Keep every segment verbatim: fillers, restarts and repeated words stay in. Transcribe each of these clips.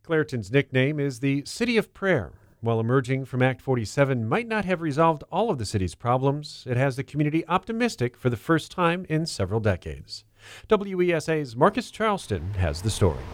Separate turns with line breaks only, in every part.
Clairton's nickname is the City of Prayer. While emerging from Act forty-seven might not have resolved all of the city's problems, it has the community optimistic for the first time in several decades. W E S A's Marcus Charleston has the story.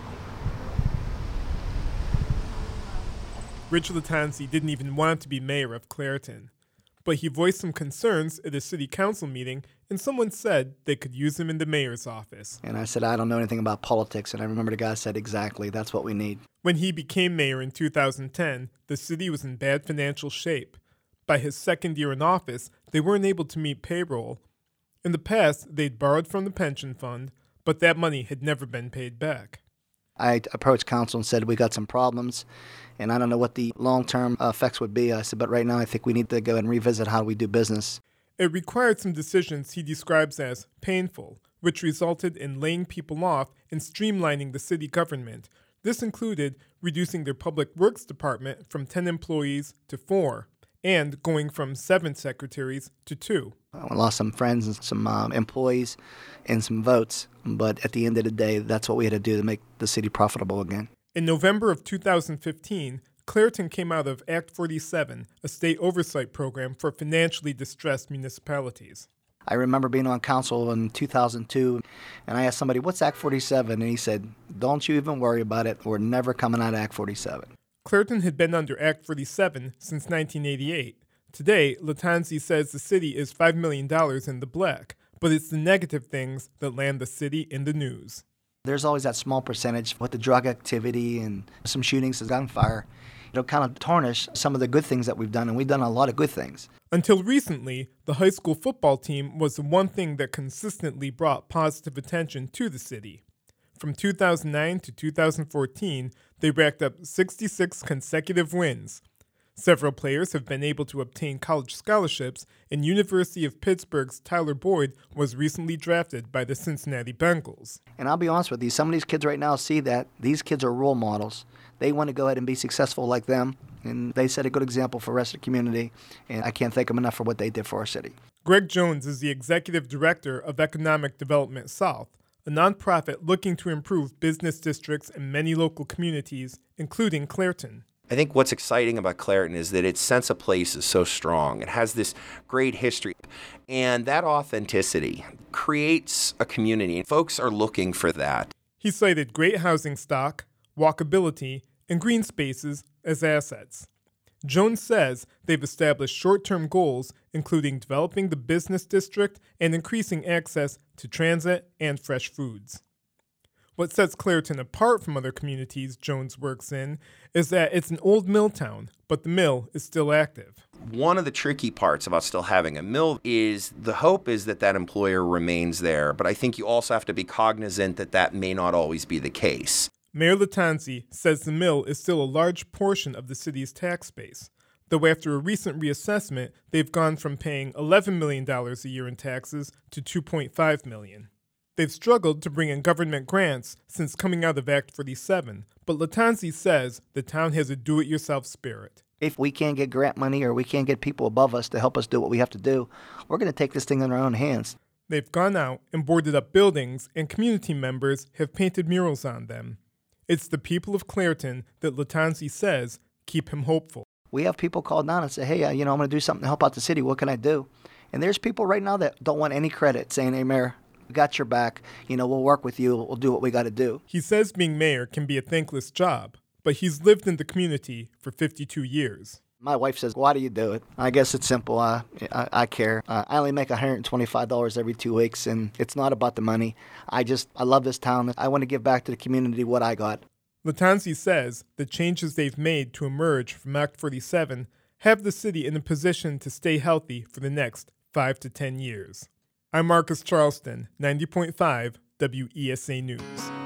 Rich Lattanzi didn't even want to be mayor of Clairton, but he voiced some concerns at a city council meeting, and someone said they could use him in the mayor's office.
And I said, I don't know anything about politics, and I remember the guy said, exactly, that's what we need.
When he became mayor in two thousand ten, the city was in bad financial shape. By his second year in office, they weren't able to meet payroll. In the past, they'd borrowed from the pension fund, but that money had never been paid back.
I approached council and said, we got some problems, and I don't know what the long-term effects would be. I said, but right now I think we need to go and revisit how we do business.
It required some decisions he describes as painful, which resulted in laying people off and streamlining the city government. This included reducing their public works department from ten employees to four, and going from seven secretaries to two.
I lost some friends and some um, employees and some votes, but at the end of the day, that's what we had to do to make the city profitable again.
In November of two thousand fifteen, Clairton came out of Act forty-seven, a state oversight program for financially distressed municipalities.
I remember being on council in two thousand two, and I asked somebody, what's Act forty-seven? And he said, don't you even worry about it. We're never coming out of Act forty-seven.
Clairton had been under Act forty-seven since nineteen eighty-eight. Today, Lattanzi says the city is five million dollars in the black, but it's the negative things that land the city in the news.
There's always that small percentage with the drug activity and some shootings and gunfire. It'll kind of tarnish some of the good things that we've done, and we've done a lot of good things.
Until recently, the high school football team was the one thing that consistently brought positive attention to the city. From two thousand nine to two thousand fourteen, they racked up sixty-six consecutive wins. Several players have been able to obtain college scholarships, and University of Pittsburgh's Tyler Boyd was recently drafted by the Cincinnati Bengals.
And I'll be honest with you, some of these kids right now see that these kids are role models. They want to go ahead and be successful like them, and they set a good example for the rest of the community, and I can't thank them enough for what they did for our city.
Greg Jones is the executive director of Economic Development South, a nonprofit looking to improve business districts in many local communities, including Clairton.
I think what's exciting about Clairton is that its sense of place is so strong. It has this great history, and that authenticity creates a community. Folks are looking for that.
He cited great housing stock, walkability, and green spaces as assets. Jones says they've established short-term goals, including developing the business district and increasing access to transit and fresh foods. What sets Clairton apart from other communities Jones works in is that it's an old mill town, but the mill is still active.
One of the tricky parts about still having a mill is the hope is that that employer remains there, but I think you also have to be cognizant that that may not always be the case.
Mayor Lattanzi says the mill is still a large portion of the city's tax base, though after a recent reassessment, they've gone from paying eleven million dollars a year in taxes to two point five million dollars. They've struggled to bring in government grants since coming out of Act forty-seven, but Lattanzi says the town has a do-it-yourself spirit.
If we can't get grant money or we can't get people above us to help us do what we have to do, we're going to take this thing in our own hands.
They've gone out and boarded up buildings, and community members have painted murals on them. It's the people of Clairton that Lattanzi says keep him hopeful.
We have people call down and say, hey, uh, you know, I'm going to do something to help out the city. What can I do? And there's people right now that don't want any credit saying, hey, Mayor, we got your back. You know, we'll work with you. We'll do what we got to do.
He says being mayor can be a thankless job, but he's lived in the community for fifty-two years.
My wife says, why do you do it? I guess it's simple. Uh, I, I care. Uh, I only make one hundred twenty-five dollars every two weeks, and it's not about the money. I just, I love this town. I want to give back to the community what I got.
Lattanzi says the changes they've made to emerge from Act forty-seven have the city in a position to stay healthy for the next five to ten years. I'm Marcus Charleston, ninety point five W E S A News.